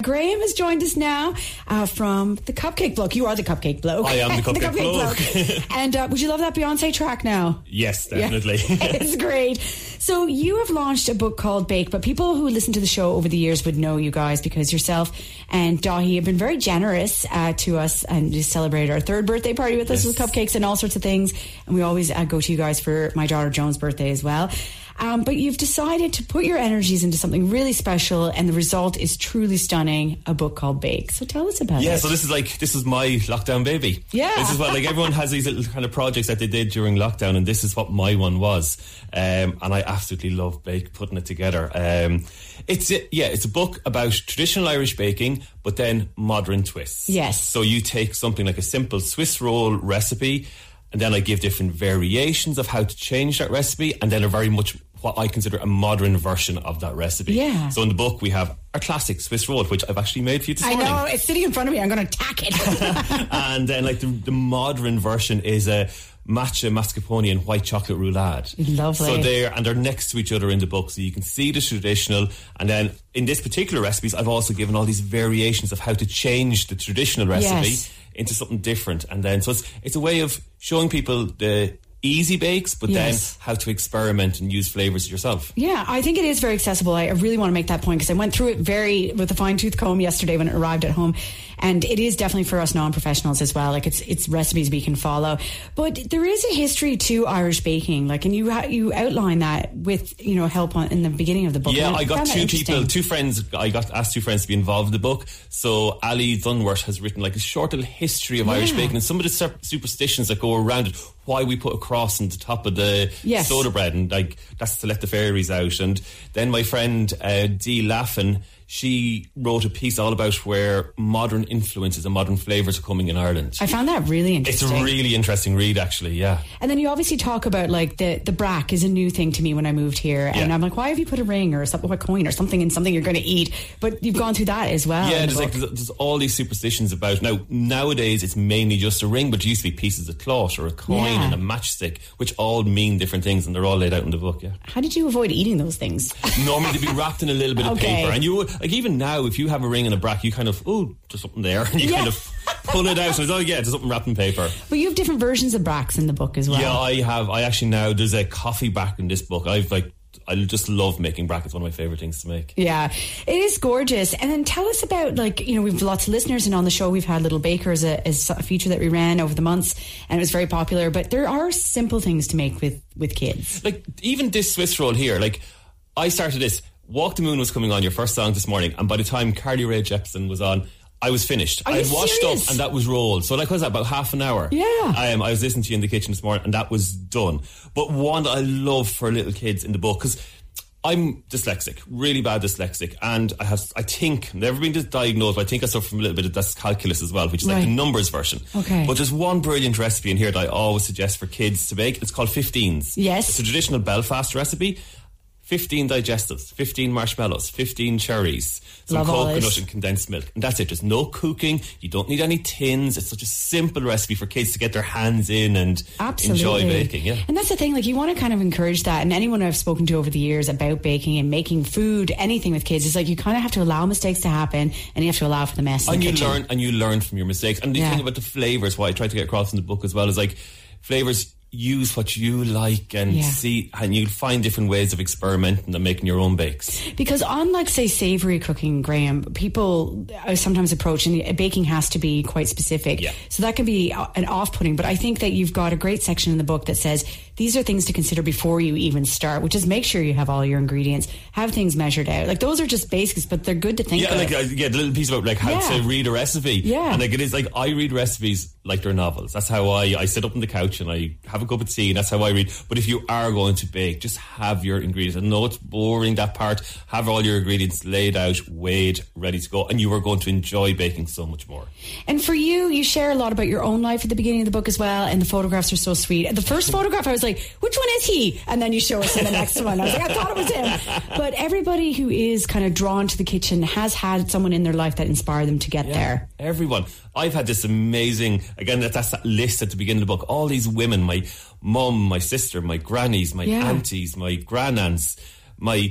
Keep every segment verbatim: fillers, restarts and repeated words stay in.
Graham has joined us now uh, from the Cupcake Bloke. You are the Cupcake Bloke. I am the Cupcake, the cupcake Bloke. bloke. And uh, would you love that Beyonce track now? Yes, definitely. Yeah. It's great. So you have launched a book called Bake, but people who listen to the show over the years would know you guys because yourself and Dahi have been very generous uh, to us and just celebrated our third birthday party with us Yes. with cupcakes and all sorts of things. And we always uh, go to you guys for my daughter Joan's birthday as well. Um, but you've decided to put your energies into something really special, and the result is truly stunning, a book called Bake. So tell us about Yeah, it. Yeah, so this is like, this is my lockdown baby. Yeah. This is what, like, everyone has these little kind of projects that they did during lockdown, and this is what my one was. Um, and I absolutely love Bake, putting it together. Um, it's, a, yeah, it's a book about traditional Irish baking, but then modern twists. Yes. So you take something like a simple Swiss roll recipe, and then I give different variations of how to change that recipe, and then a very much what I consider a modern version of that recipe. Yeah. So in the book we have our classic Swiss roll, which I've actually made for you this I morning. know, it's sitting in front of me. I'm going to attack it. And then like the, the modern version is a matcha, mascarpone and white chocolate roulade. Lovely. So they're, and they're next to each other in the book, so you can see the traditional, and then in this particular recipes I've also given all these variations of how to change the traditional recipe Yes. into something different. And then so it's it's a way of showing people the easy bakes, but Yes. then how to experiment and use flavours yourself. Yeah, I think it is very accessible. I really want to make that point because I went through it very with a fine tooth comb yesterday when it arrived at home, and it is definitely for us non-professionals as well. Like it's it's recipes we can follow, but there is a history to Irish baking. Like, and you ha- you outline that with you know help on, in the beginning of the book. Yeah, And I got found that two interesting. people, two friends. I got asked two friends to be involved in the book. So Ali Dunworth has written like a short little history of Yeah. Irish baking and some of the sup- superstitions that go around it. Why we put a cross on the top of the Yes. soda bread, and like that's to let the fairies out. And then my friend uh, Dee Laffin, she wrote a piece all about where modern influences and modern flavours are coming in Ireland. I found that really It's interesting. a really interesting read, actually. Yeah. And then you obviously talk about like the the brack is a new thing to me when I moved here, and Yeah. I'm like, why have you put a ring or something, a coin or something in something you're going to eat? But you've gone through that as well. Yeah, in the there's like book. there's, there's all these superstitions about now. Nowadays, it's mainly just a ring, but it used to be pieces of cloth or a coin Yeah. and a matchstick, which all mean different things, and they're all laid out in the book. Yeah, How did you avoid eating those things? normally they'd be wrapped in a little bit of Okay. paper, and you would like even now if you have a ring and a brack, you kind of oh, there's something there, and you Yeah. kind of pull it out, and it's, oh yeah, there's something wrapped in paper. But you have different versions of bracks in the book as well. Yeah, I have. I actually now there's a coffee brack in this book. I've like I just love making brackets. One of my favorite things to make. Yeah, it is gorgeous. And then tell us about, like, you know, we've lots of listeners, and on the show we've had Little Baker as a, as a feature that we ran over the months, and it was very popular. But there are simple things to make with, with kids. Like even this Swiss roll here, like I started this. Walk the Moon was coming on, your first song this morning, and by the time Carly Rae Jepsen was on, I was finished. Are I you had washed serious? up and that was rolled. So like, what was that, about half an hour? Yeah. Um, I was listening to you in the kitchen this morning and that was done. But one that I love for little kids in the book, because I'm dyslexic, really bad dyslexic, and I have, I think, never been diagnosed, but I think I suffer from a little bit of dyscalculus as well, which is like Right. the numbers version. Okay. But there's one brilliant recipe in here that I always suggest for kids to make. It's called fifteens. Yes. It's a traditional Belfast recipe. fifteen digestives, fifteen marshmallows, fifteen cherries, some Love all coconut this. and condensed milk. And that's it. There's no cooking. You don't need any tins. It's such a simple recipe for kids to get their hands in and Absolutely. enjoy baking. Yeah. And that's the thing, like, you want to kind of encourage that. And anyone I've spoken to over the years about baking and making food, anything with kids, is like you kind of have to allow mistakes to happen, and you have to allow for the mess in And the you kitchen. learn and you learn from your mistakes. And the Yeah. thing about the flavours, what I try to get across in the book as well, is like flavours, use what you like and Yeah. see, and you'll find different ways of experimenting and making your own bakes. Because on, like, say, savoury cooking, Graham, people uh, sometimes approach, and baking has to be quite specific. Yeah. So that can be uh, an off-putting. But I think that you've got a great section in the book that says these are things to consider before you even start, which is make sure you have all your ingredients, have things measured out. Like, those are just basics, but they're good to think Yeah, of. like uh, yeah, the little piece about like how Yeah. to read a recipe. Yeah. And like it is like I read recipes like they're novels. That's how I I sit up on the couch and I have a cup of tea, and that's how I read. But if you are going to bake, just have your ingredients. I know it's boring, that part. Have all your ingredients laid out, weighed, ready to go, and you are going to enjoy baking so much more. And for you, you share a lot about your own life at the beginning of the book as well, and the photographs are so sweet. The first photograph, I was like, which one is he? And then you show us in the next one. I was like, I thought it was him. But everybody who is kind of drawn to the kitchen has had someone in their life that inspired them to get there. Everyone. I've had this amazing, again, that, that's that list at the beginning of the book. All these women, my mum, my sister, my grannies, my Yeah. aunties, my grandnaunts, my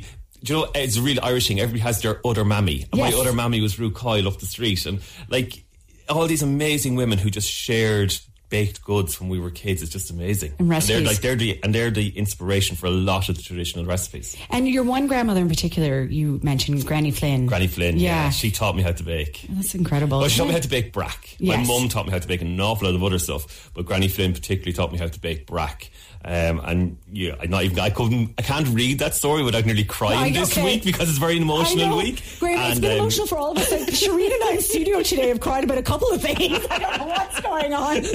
do you know, it's a real Irish thing. Everybody has their other mammy. And Yes. my other mammy was Rue Coyle up the street. And like all these amazing women who just shared baked goods when we were kids. It's just amazing. And recipes. they're like they're the and they're the inspiration for a lot of the traditional recipes. And your one grandmother in particular, you mentioned Granny Flynn. Granny Flynn, yeah. Yeah. She taught me how to bake. That's incredible. Well, she taught Yeah. me how to bake brack. Yes. My mum taught me how to bake an awful lot of other stuff, but Granny Flynn particularly taught me how to bake brack. Um, and yeah, I not even I couldn't I can't read that story without nearly crying Right, this okay. week because it's a very emotional I know. week. Graham, it's And, been um, emotional for all of us. Like, Shireen and I in studio today have cried about a couple of things. I don't know what's going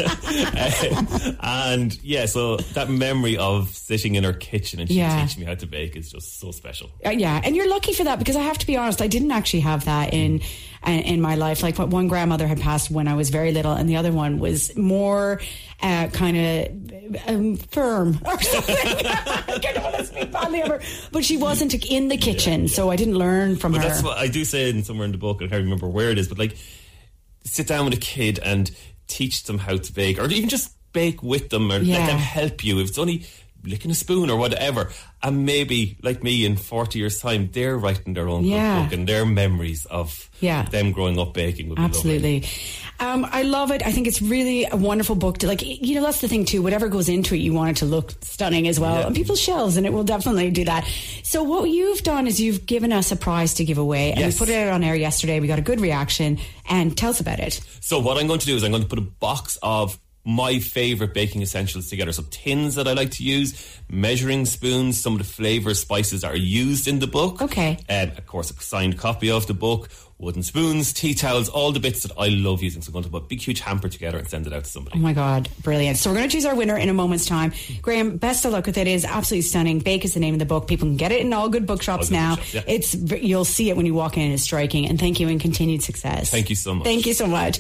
on. and yeah, so that memory of sitting in her kitchen and she Yeah. teaching me how to bake is just so special. Uh, yeah, and you're lucky for that, because I have to be honest, I didn't actually have that in uh, in my life. Like, what one grandmother had passed when I was very little, and the other one was more uh, kind of um, firm or something. I don't want to speak badly of her, but she wasn't in the kitchen, Yeah, yeah. so I didn't learn from But her. that's what I do say in somewhere in the book. I can't remember where it is, but like, sit down with a kid and teach them how to bake, or even just bake with them, or Yeah. let them help you. If it's only licking a spoon or whatever, and maybe like me in forty years time, they're writing their own Yeah. cookbook and their memories of Yeah. them growing up baking would be lovely. Absolutely. Um, I love it. I think it's really a wonderful book to, like, you know, that's the thing too. Whatever goes into it, you want it to look stunning as well Yeah. on people's shelves, and it will definitely do that. So what you've done is you've given us a prize to give away, and Yes. we put it out on air yesterday. We got a good reaction, and tell us about it. So what I'm going to do is I'm going to put a box of my favourite baking essentials together. So tins that I like to use, measuring spoons, some of the flavour spices that are used in the book. Okay. And of course a signed copy of the book, wooden spoons, tea towels, all the bits that I love using. So I'm going to put a big huge hamper together and send it out to somebody. Oh my God, brilliant. So we're going to choose our winner in a moment's time. Graham, best of luck with it. It is absolutely stunning. Bake is the name of the book. People can get it in all good bookshops All good now. bookshops, yeah. It's You'll see it when you walk in. It's striking. And thank you, and continued success. Thank you so much. Thank you so much.